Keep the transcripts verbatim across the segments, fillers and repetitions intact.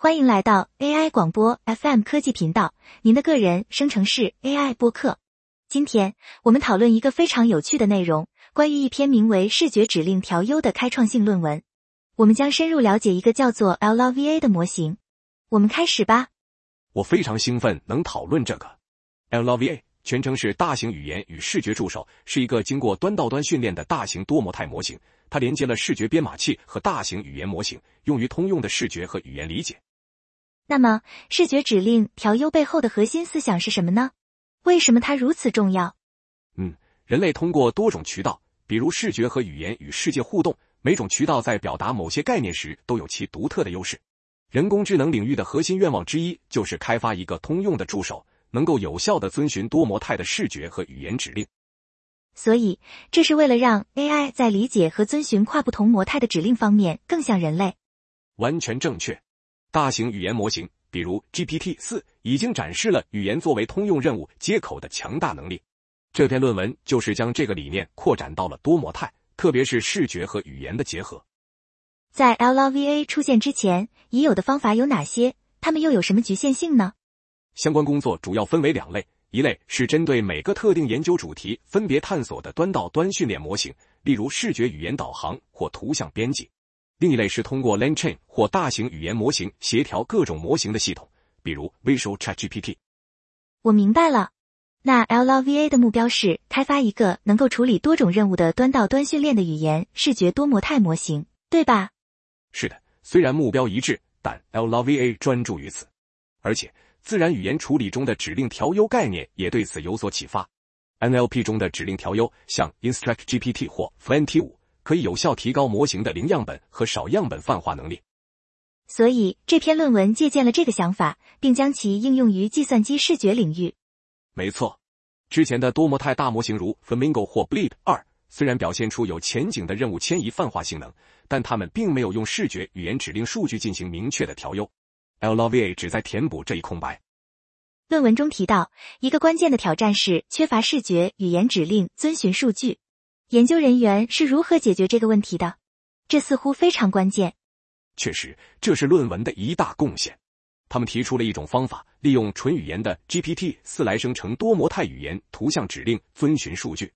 欢迎来到 A I 广播 F M 科技频道，您的个人生成式 A I 播客。今天我们讨论一个非常有趣的内容，关于一篇名为视觉指令调优的开创性论文。我们将深入了解一个叫做 L L V A 的模型。我们开始吧。 我非常兴奋能讨论这个。L L V A 全称是大型语言与视觉助手，是一个经过端到端训练的大型多模态模型，它连接了视觉编码器和大型语言模型，用于通用的视觉和语言理解。 那么，视觉指令调优背后的核心思想是什么呢？为什么它如此重要？ 嗯，人类通过多种渠道，比如视觉和语言与世界互动，每种渠道在表达某些概念时都有其独特的优势。人工智能领域的核心愿望之一就是开发一个通用的助手，能够有效地遵循多模态的视觉和语言指令。 所以，这是为了让 A I 在理解和遵循跨不同模态的指令方面更像人类。 完全正确。大型语言模型，比如 G P T 四， 已经展示了语言作为通用任务接口的强大能力。这篇论文就是将这个理念扩展到了多模态，特别是视觉和语言的结合。 在 L L V A 出现之前，已有的方法有哪些？它们又有什么局限性呢？ 相关工作主要分为两类，一类是针对每个特定研究主题分别探索的端到端训练模型，例如视觉语言导航或图像编辑。另一类是通过 LangChain 或大型语言模型协调各种模型的系统，比如 Visual ChatGPT。 我明白了。那 L L V A 的目标是开发一个能够处理多种任务的端到端训练的语言视觉多模态模型，对吧？ 是的，虽然目标一致，但 L L V A 专注于此。而且，自然语言处理中的指令调优概念也对此有所启发。N L P 中的指令调优，像 InstructGPT 或 F L A N T 五，可以有效提高模型的零样本和少样本泛化能力。 所以，这篇论文借鉴了这个想法，并将其应用于计算机视觉领域。 没错，之前的多模态大模型如 Flamingo 或 Bleep 二，虽然表现出有前景的任务迁移泛化性能，但它们并没有用视觉语言指令数据进行明确的调优。L L V A 旨在填补这一空白。 论文中提到，一个关键的挑战是缺乏视觉语言指令遵循数据。研究人员是如何解决这个问题的？这似乎非常关键。 确实，这是论文的一大贡献。他们提出了一种方法，利用纯语言的 G P T 四 来生成多模态语言图像指令遵循数据。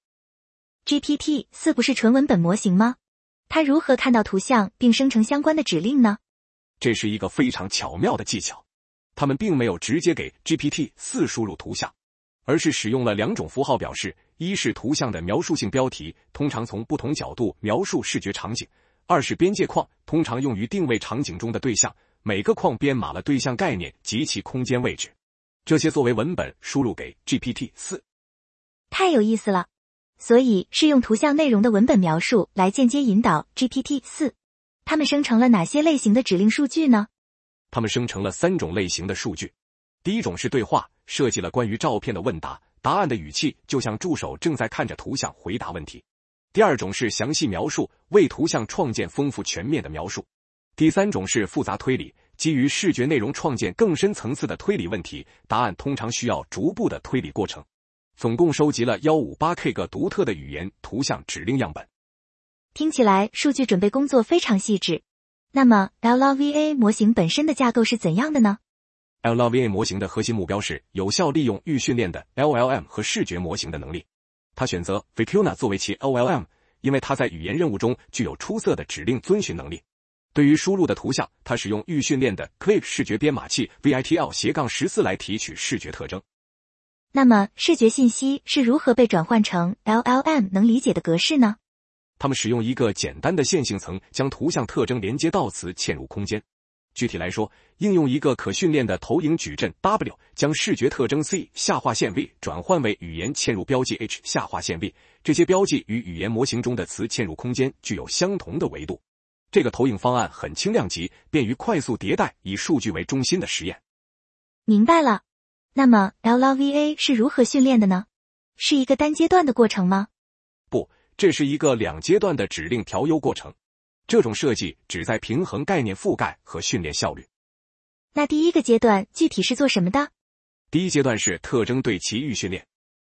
G P T 四 不是纯文本模型吗？它如何看到图像并生成相关的指令呢？ 这是一个非常巧妙的技巧。他们并没有直接给 G P T 四 输入图像，而是使用了两种符号表示，一是图像的描述性标题，通常从不同角度描述视觉场景；二是边界框，通常用于定位场景中的对象，每个框编码了对象概念及其空间位置。这些作为文本输入给 G P T 四。 太有意思了。所以是用图像内容的文本描述来间接引导 G P T 四。它们生成了哪些类型的指令数据呢？ 它们生成了三种类型的数据。第一种是对话，设计了关于照片的问答，答案的语气就像助手正在看着图像回答问题。第二种是详细描述，为图像创建丰富全面的描述。第三种是复杂推理，基于视觉内容创建更深层次的推理问题，答案通常需要逐步的推理过程。总共收集了 一百五十八K 个独特的语言图像指令样本。 听起来数据准备工作非常细致。那么 L L V A 模型本身的架构是怎样的呢？ L L V A 模型的核心目标是有效利用预训练的 L L M 和视觉模型的能力。他选择 Vicuna 作为其 L L M， 因为它在语言任务中具有出色的指令遵循能力。对于输入的图像，它使用预训练的 Clip 视觉编码器 V I T L 斜杠十四来提取视觉特征。 那么视觉信息是如何被转换成 L L M 能理解的格式呢？ 他们使用一个简单的线性层将图像特征连接到词嵌入空间。具体来说，应用一个可训练的投影矩阵 W， 将视觉特征 C 下划线 V 转换为语言嵌入标记 H 下划线 V， 这些标记与语言模型中的词嵌入空间具有相同的维度。这个投影方案很轻量级，便于快速迭代以数据为中心的实验。 明白了。那么 L L V A 是如何训练的呢？是一个单阶段的过程吗？ 不，这是一个两阶段的指令调优过程。这种设计旨在平衡概念覆盖和训练效率。 那第一个阶段具体是做什么的？ 第一阶段是特征对齐预训练。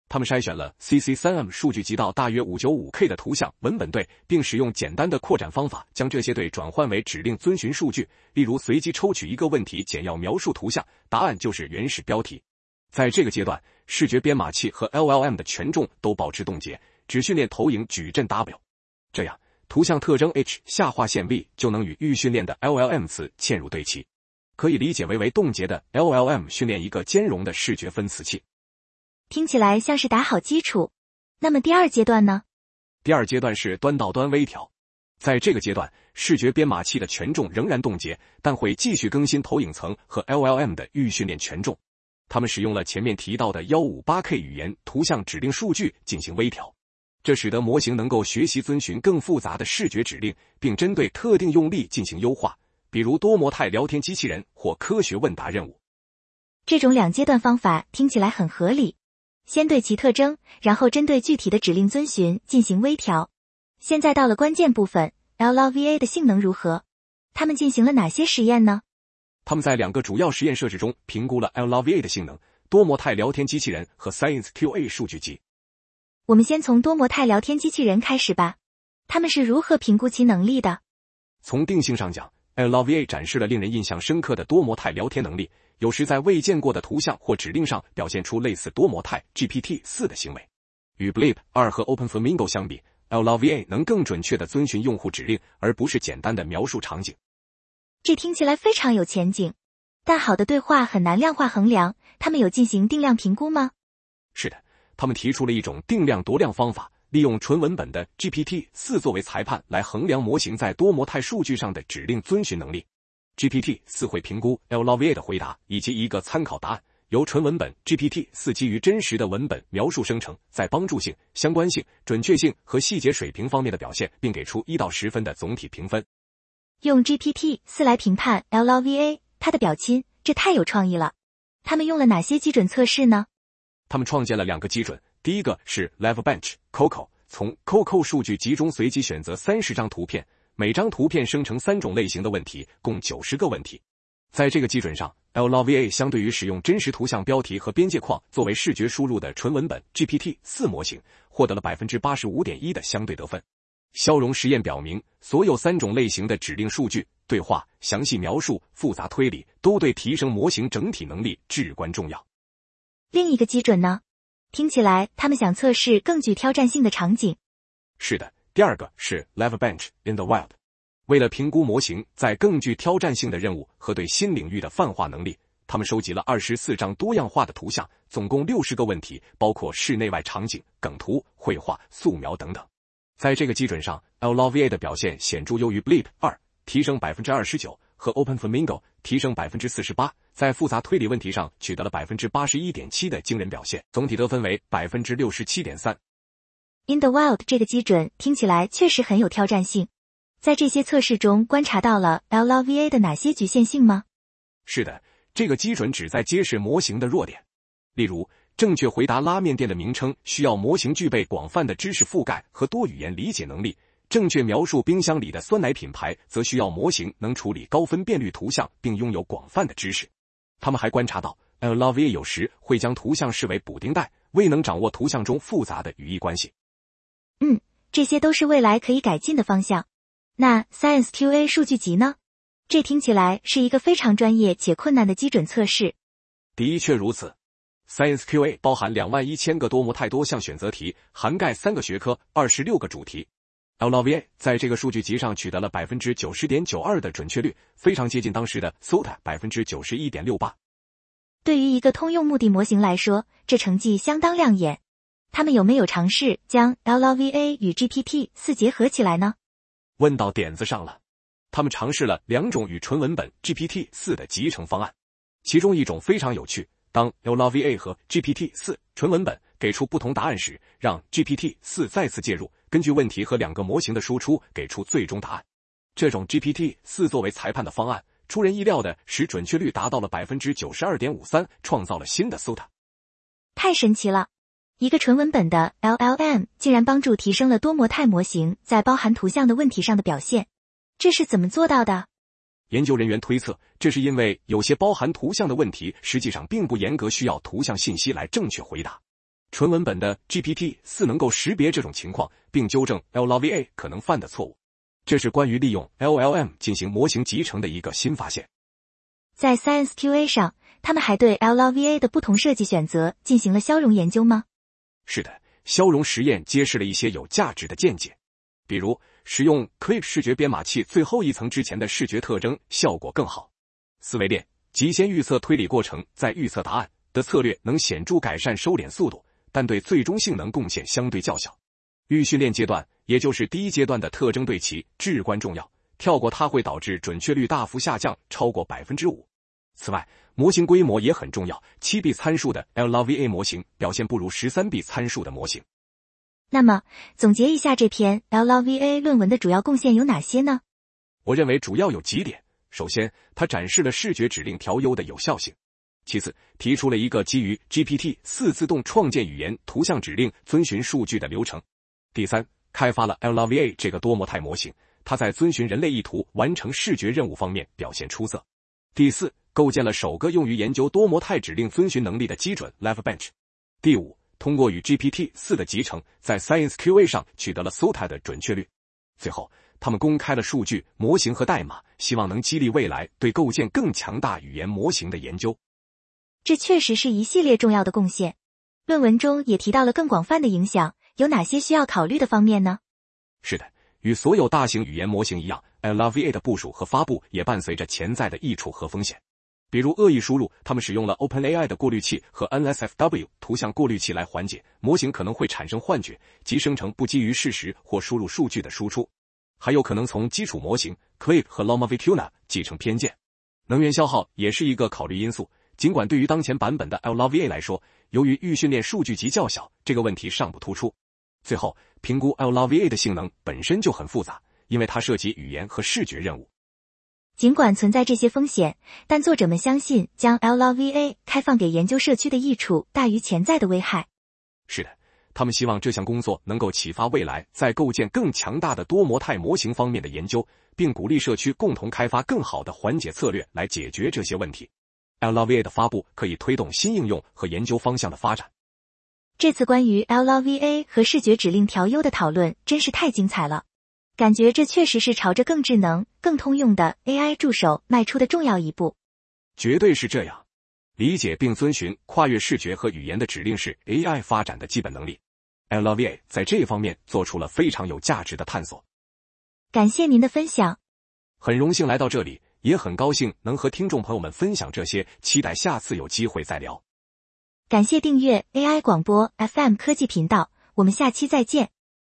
他们筛选了 C C 三 M 数据集到大约 五百九十五K 的图像文本对，并使用简单的扩展方法将这些对转换为指令遵循数据，例如随机抽取一个问题简要描述图像，答案就是原始标题。在这个阶段，视觉编码器和 L L M 的权重都保持冻结，只训练投影矩阵 W。这样，图像特征 H 下划线 V 就能与预训练的 L L M 词嵌入对齐，可以理解为为冻结的 L L M 训练一个兼容的视觉分词器。 听起来像是打好基础。那么第二阶段呢？ 第二阶段是端到端微调。在这个阶段，视觉编码器的权重仍然冻结，但会继续更新投影层和 L L M 的预训练权重。他们使用了前面提到的 一百五十八K 语言图像指令数据进行微调，这使得模型能够学习遵循更复杂的视觉指令，并针对特定用例进行优化，比如多模态聊天机器人或科学问答任务。 这种两阶段方法听起来很合理。先对其特征，然后针对具体的指令遵循进行微调。现在到了关键部分 ，L L V A 的性能如何？他们进行了哪些实验呢？ 他们在两个主要实验设置中评估了 L L V A 的性能：多模态聊天机器人和 Science Q A 数据集。 我们先从多模态聊天机器人开始吧。他们是如何评估其能力的？ 从定性上讲， L L V A 展示了令人印象深刻的多模态聊天能力，有时在未见过的图像或指令上表现出类似多模态 G P T 四 的行为。与 Blip 二 和 OpenFlamingo 相比， L L V A 能更准确地遵循用户指令，而不是简单的描述场景。 这听起来非常有前景，但好的对话很难量化衡量，他们有进行定量评估吗？ 是的，他们提出了一种定量夺量方法，利用纯文本的 G P T 四 作为裁判来衡量模型在多模态数据上的指令遵循能力。G P T 四 会评估 L L V A 的回答以及一个参考答案，由纯文本 G P T 四 基于真实的文本描述生成，在帮助性、相关性、准确性和细节水平方面的表现，并给出一到十分的总体评分。 用 G P T 四 来评判 L L V A， 它的表亲，这太有创意了。他们用了哪些基准测试呢？ 他们创建了两个基准，第一个是 LevelBench Coco， 从 Coco 数据集中随机选择三十张图片，每张图片生成三种类型的问题，共九十个问题。在这个基准上， L L V A 相对于使用真实图像标题和边界框作为视觉输入的纯文本 G P T 四 模型，获得了 百分之八十五点一 的相对得分。消融实验表明，所有三种类型的指令数据，对话、详细描述、复杂推理，都对提升模型整体能力至关重要。 另一个基准呢？听起来他们想测试更具挑战性的场景。 是的，第二个是 LevelBench in the Wild。为了评估模型在更具挑战性的任务和对新领域的泛化能力，他们收集了二十四张多样化的图像，总共六十个问题，包括室内外场景、梗图、绘画、素描等等。在这个基准上， L L V A 的表现显著优于 Blip 二， 提升 百分之二十九， 和 OpenFlamingo 提升 百分之四十八， 在复杂推理问题上取得了 百分之八十一点七 的惊人表现，总体得分为 百分之六十七点三。 In the Wild 这个基准听起来确实很有挑战性。在这些测试中观察到了 L L V A 的哪些局限性吗？ 是的，这个基准旨在揭示模型的弱点。例如，正确回答拉面店的名称需要模型具备广泛的知识覆盖和多语言理解能力，正确描述冰箱里的酸奶品牌则需要模型能处理高分辨率图像并拥有广泛的知识。他们还观察到 L L V A 有时会将图像视为补丁带，未能掌握图像中复杂的语义关系。 嗯，这些都是未来可以改进的方向。那 Science Q A 数据集呢？这听起来是一个非常专业且困难的基准测试。 的确如此。Science Q A 包含两万一千个多模态多项选择题，涵盖三个学科、二十六个主题。L L V A 在这个数据集上取得了 百分之九十点九二 的准确率，非常接近当时的 S O T A 百分之九十一点六八。 对于一个通用目的模型来说，这成绩相当亮眼。他们有没有尝试将 L L V A 与 G P T 四 结合起来呢？ 问到点子上了。他们尝试了两种与纯文本 G P T 四 的集成方案，其中一种非常有趣。当 L L V A 和 G P T 四 纯文本给出不同答案时，让 G P T 四 再次介入，根据问题和两个模型的输出给出最终答案。这种 G P T 四 作为裁判的方案，出人意料的使准确率达到了 百分之九十二点五三， 创造了新的 S O T A。 太神奇了！一个纯文本的 L L M 竟然帮助提升了多模态模型在包含图像的问题上的表现，这是怎么做到的？ 研究人员推测，这是因为有些包含图像的问题实际上并不严格需要图像信息来正确回答。 纯文本的 G P T 四 能够识别这种情况，并纠正 L L V A 可能犯的错误。这是关于利用 L L M 进行模型集成的一个新发现。 在 Science Q A 上，他们还对 L L V A 的不同设计选择进行了消融研究吗？ 是的，消融实验揭示了一些有价值的见解，比如使用 Quick 视觉编码器最后一层之前的视觉特征效果更好。思维链极限预测推理过程在预测答案的策略能显著改善收敛速度，但对最终性能贡献相对较小。预训练阶段，也就是第一阶段的特征对齐至关重要，跳过它会导致准确率大幅下降超过 百分之五。 此外，模型规模也很重要，七 bit 参数的 L L V A 模型表现不如十三 bit 参数的模型。 那么，总结一下这篇 L L V A 论文的主要贡献有哪些呢？ 我认为主要有几点。首先，它展示了视觉指令调优的有效性。其次，提出了一个基于 G P T 四 自动创建语言图像指令遵循数据的流程。第三，开发了 L L V A 这个多模态模型，它在遵循人类意图完成视觉任务方面表现出色。第四，构建了首个用于研究多模态指令遵循能力的基准 LabBench。第五，通过与 G P T 四 的集成，在 Science Q A 上取得了 S O T A 的准确率。最后，他们公开了数据、模型和代码，希望能激励未来对构建更强大语言模型的研究。 这确实是一系列重要的贡献。论文中也提到了更广泛的影响，有哪些需要考虑的方面呢？ 是的，与所有大型语言模型一样 ，L L V A 的部署和发布也伴随着潜在的益处和风险。比如恶意输入，他们使用了 OpenAI 的过滤器和 N S F W 图像过滤器来缓解，模型可能会产生幻觉，即生成不基于事实或输入数据的输出。还有可能从基础模型 C L I P 和 Llama Vicuna 继承偏见。能源消耗也是一个考虑因素，尽管对于当前版本的 L L V A 来说，由于预训练数据集较小，这个问题尚不突出。最后，评估 L L V A 的性能本身就很复杂，因为它涉及语言和视觉任务。 尽管存在这些风险，但作者们相信将 L L V A 开放给研究社区的益处大于潜在的危害。 是的，他们希望这项工作能够启发未来在构建更强大的多模态模型方面的研究，并鼓励社区共同开发更好的缓解策略来解决这些问题。L L V A 的发布可以推动新应用和研究方向的发展。 这次关于 L L V A 和视觉指令调优的讨论真是太精彩了，感觉这确实是朝着更智能、更通用的 A I 助手迈出的重要一步。 绝对是这样。理解并遵循跨越视觉和语言的指令是 A I 发展的基本能力。L L V A 在这方面做出了非常有价值的探索。 感谢您的分享。 很荣幸来到这里，也很高兴能和听众朋友们分享这些，期待下次有机会再聊。 感谢订阅 A I 广播 F M 科技频道，我们下期再见。